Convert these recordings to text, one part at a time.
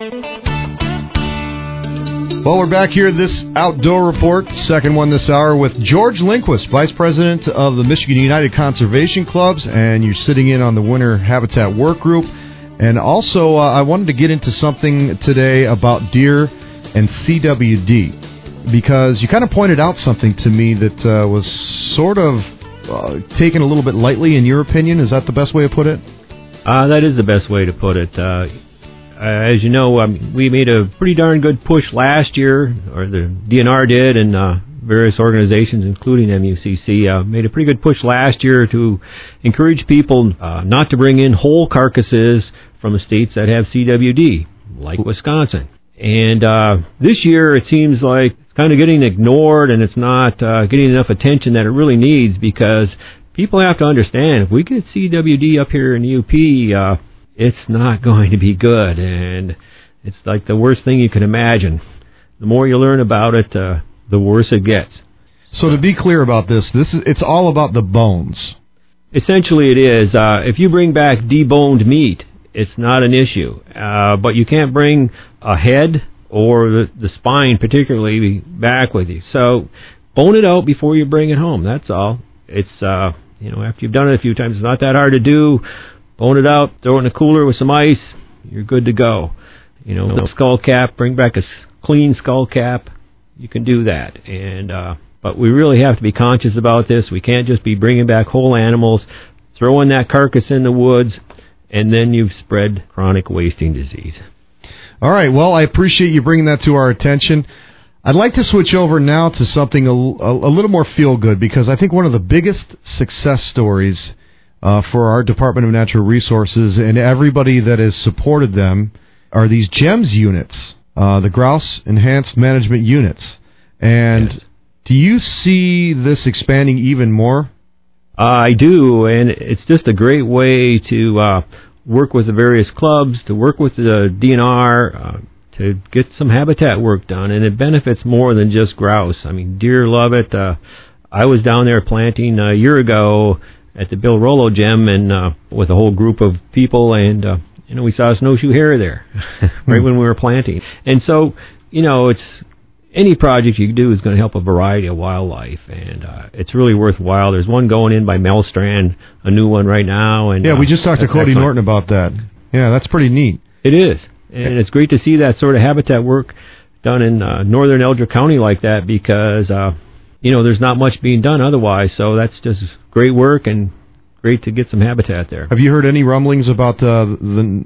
Well, we're back here, this Outdoor Report, second one this hour, with George Lindquist, Vice President of the Michigan United Conservation Clubs, and you're sitting in on the Winter Habitat Work Group. And also, I wanted to get into something today about deer and CWD, because you kind of pointed out something to me that was sort of taken a little bit lightly, in your opinion. Is that the best way to put it? That is the best way to put it. As you know, we made a pretty darn good push last year, or the DNR did, and various organizations, including MUCC, made a pretty good push last year to encourage people not to bring in whole carcasses from the states that have CWD, like Wisconsin. And this year, it seems like it's kind of getting ignored, and it's not getting enough attention that it really needs, because people have to understand, if we get CWD up here in the UP, it's not going to be good, and it's like the worst thing you can imagine. The more you learn about it, the worse it gets. So to be clear about this, it's all about the bones. Essentially it is. If you bring back deboned meat, it's not an issue. But you can't bring a head or the spine particularly back with you. So bone it out before you bring it home, that's all. It's, after you've done it a few times, it's not that hard to do. Bone it out, throw it in a cooler with some ice, you're good to go. The skull cap, bring back a clean skull cap, you can do that. And but we really have to be conscious about this. We can't just be bringing back whole animals, throwing that carcass in the woods, and then you've spread chronic wasting disease. All right, well, I appreciate you bringing that to our attention. I'd like to switch over now to something a little more feel-good, because I think one of the biggest success stories for our Department of Natural Resources and everybody that has supported them are these GEMS units, the Grouse Enhanced Management Units. And yes. Do you see this expanding even more? I do, and it's just a great way to work with the various clubs, to work with the DNR, to get some habitat work done, and it benefits more than just grouse. I mean, deer love it. I was down there planting a year ago at the Bill Rollo Gem, and with a whole group of people, and we saw a snowshoe hare there right when we were planting. And so, it's any project you do is going to help a variety of wildlife, and it's really worthwhile. There's one going in by Melstrand, a new one right now. And we just talked to Cody Norton about that. Yeah, that's pretty neat. It is, and it's great to see that sort of habitat work done in northern Eldrick County like that, because there's not much being done otherwise. So that's just great work and great to get some habitat there. Have you heard any rumblings about the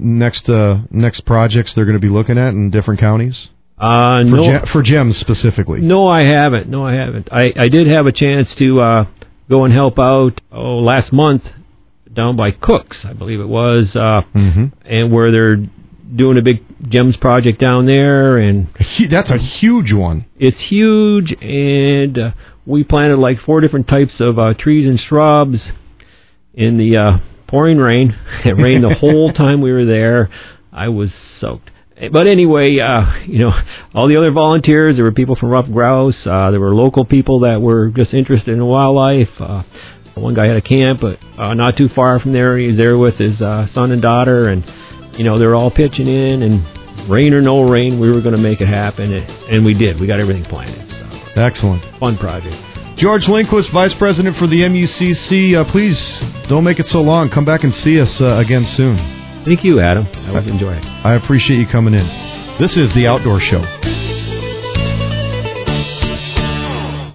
next projects they're going to be looking at in different counties? No. For GEMS specifically? No, I haven't. I did have a chance to go and help out last month down by Cooks, I believe it was, and where they're doing a big GEMS project down there. And that's a huge one. It's huge, and we planted like 4 different types of trees and shrubs in the pouring rain. It rained the whole time we were there. I was soaked. But anyway, all the other volunteers, there were people from Rough Grouse, there were local people that were just interested in wildlife. One guy had a camp not too far from there. He was there with his son and daughter, and they were all pitching in, and rain or no rain, we were going to make it happen, and we did. We got everything planted. So. Excellent. Fun project. George Lindquist, Vice President for the MUCC. Please don't make it so long. Come back and see us again soon. Thank you, Adam. I always enjoy it. I appreciate you coming in. This is The Outdoor Show.